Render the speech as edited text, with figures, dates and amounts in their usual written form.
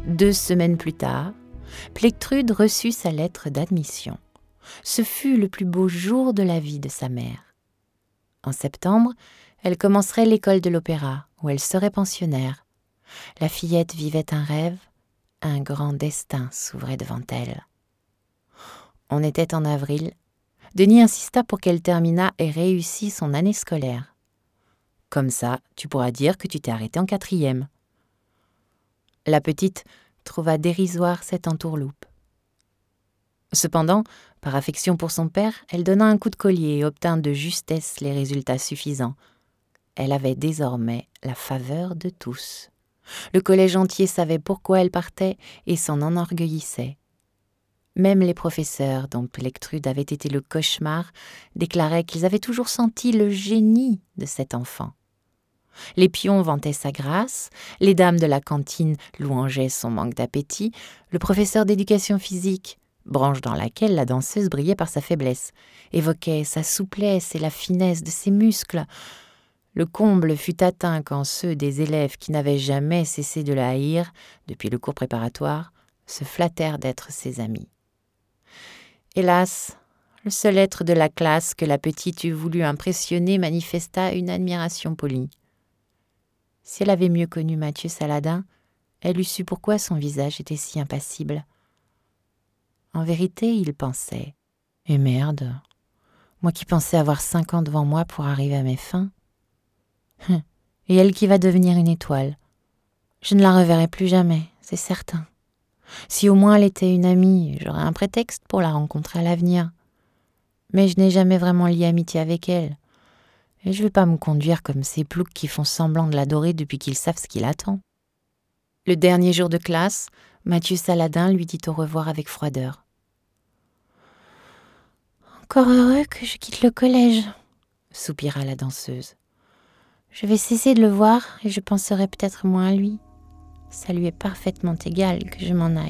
2 semaines plus tard, Plectrude reçut sa lettre d'admission. Ce fut le plus beau jour de la vie de sa mère. En septembre, elle commencerait l'école de l'opéra, où elle serait pensionnaire. La fillette vivait un rêve, un grand destin s'ouvrait devant elle. On était en avril. Denis insista pour qu'elle terminât et réussît son année scolaire. « Comme ça, tu pourras dire que tu t'es arrêtée en 4e. » La petite trouva dérisoire cette entourloupe. Cependant, par affection pour son père, elle donna un coup de collier et obtint de justesse les résultats suffisants. Elle avait désormais la faveur de tous. Le collège entier savait pourquoi elle partait et s'en enorgueillissait. Même les professeurs, dont Plectrude avait été le cauchemar, déclaraient qu'ils avaient toujours senti le génie de cet enfant. Les pions vantaient sa grâce, les dames de la cantine louangeaient son manque d'appétit, le professeur d'éducation physique, branche dans laquelle la danseuse brillait par sa faiblesse, évoquait sa souplesse et la finesse de ses muscles. Le comble fut atteint quand ceux des élèves qui n'avaient jamais cessé de la haïr, depuis le cours préparatoire, se flattèrent d'être ses amis. Hélas, le seul être de la classe que la petite eût voulu impressionner manifesta une admiration polie. Si elle avait mieux connu Mathieu Saladin, elle eût su pourquoi son visage était si impassible. En vérité, il pensait « Et merde, moi qui pensais avoir 5 ans devant moi pour arriver à mes fins. Et elle qui va devenir une étoile. Je ne la reverrai plus jamais, c'est certain. Si au moins elle était une amie, j'aurais un prétexte pour la rencontrer à l'avenir. Mais je n'ai jamais vraiment lié amitié avec elle. Et je ne vais pas me conduire comme ces ploucs qui font semblant de l'adorer depuis qu'ils savent ce qu'il attend. » Le dernier jour de classe, Mathieu Saladin lui dit au revoir avec froideur. « Encore heureux que je quitte le collège, » soupira la danseuse. « Je vais cesser de le voir et je penserai peut-être moins à lui. Ça lui est parfaitement égal que je m'en aille. »